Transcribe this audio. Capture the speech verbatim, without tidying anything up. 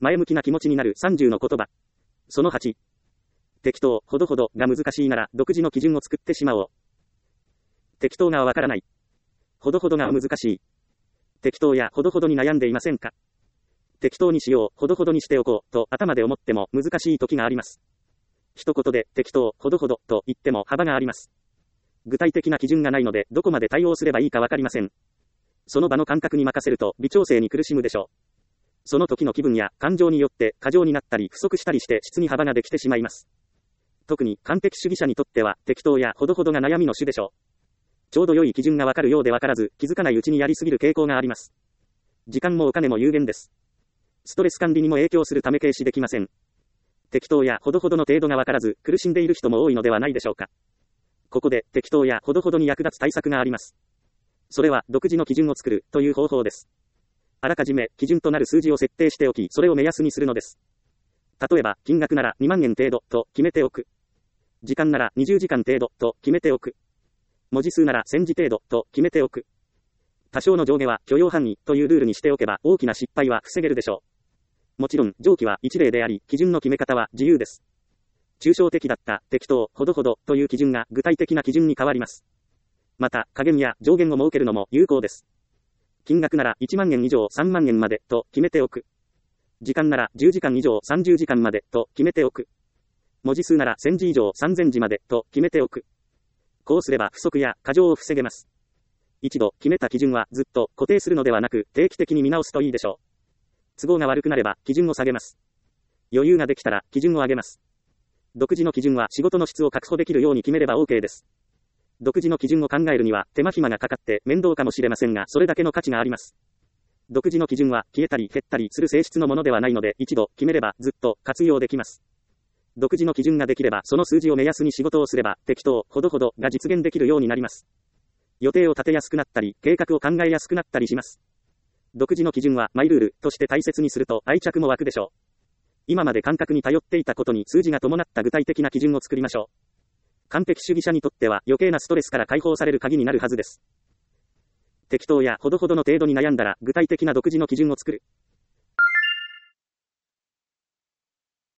前向きな気持ちになるさんじゅうの言葉。そのはち。適当、ほどほどが難しいなら独自の基準を作ってしまおう。適当がわからない。ほどほどが難しい。適当やほどほどに悩んでいませんか？適当にしよう、ほどほどにしておこう、と頭で思っても難しい時があります。一言で適当、ほどほど、と言っても幅があります。具体的な基準がないので、どこまで対応すればいいかわかりません。その場の感覚に任せると、微調整に苦しむでしょう。その時の気分や感情によって、過剰になったり不足したりして質に幅ができてしまいます。特に完璧主義者にとっては、適当やほどほどが悩みの種でしょう。ちょうど良い基準がわかるようでわからず、気づかないうちにやりすぎる傾向があります。時間もお金も有限です。ストレス管理にも影響するため軽視できません。適当やほどほどの程度がわからず、苦しんでいる人も多いのではないでしょうか。ここで、適当やほどほどに役立つ対策があります。それは、独自の基準を作る、という方法です。あらかじめ、基準となる数字を設定しておき、それを目安にするのです。例えば、金額ならにまんえん程度、と決めておく。時間ならにじゅうじかん程度、と決めておく。文字数ならせんじ程度、と決めておく。多少の上下は許容範囲、というルールにしておけば、大きな失敗は防げるでしょう。もちろん、上記は一例であり、基準の決め方は自由です。抽象的だった、適当、ほどほど、という基準が具体的な基準に変わります。また、下限や上限を設けるのも有効です。金額ならいちまんえん以上さんまんえんまで、と決めておく。時間ならじゅうじかん以上さんじゅうじかんまで、と決めておく。文字数ならせんじ以上さんぜんじまで、と決めておく。こうすれば不足や過剰を防げます。一度決めた基準はずっと固定するのではなく定期的に見直すといいでしょう。都合が悪くなれば基準を下げます。余裕ができたら基準を上げます。独自の基準は仕事の質を確保できるように決めれば OK です。独自の基準を考えるには手間暇がかかって面倒かもしれませんが、それだけの価値があります。独自の基準は消えたり減ったりする性質のものではないので、一度決めればずっと活用できます。独自の基準ができれば、その数字を目安に仕事をすれば、適当、ほどほどが実現できるようになります。予定を立てやすくなったり、計画を考えやすくなったりします。独自の基準はマイルールとして大切にすると愛着も湧くでしょう。今まで感覚に頼っていたことに数字が伴った具体的な基準を作りましょう。完璧主義者にとっては余計なストレスから解放される鍵になるはずです。適当やほどほどの程度に悩んだら具体的な独自の基準を作る。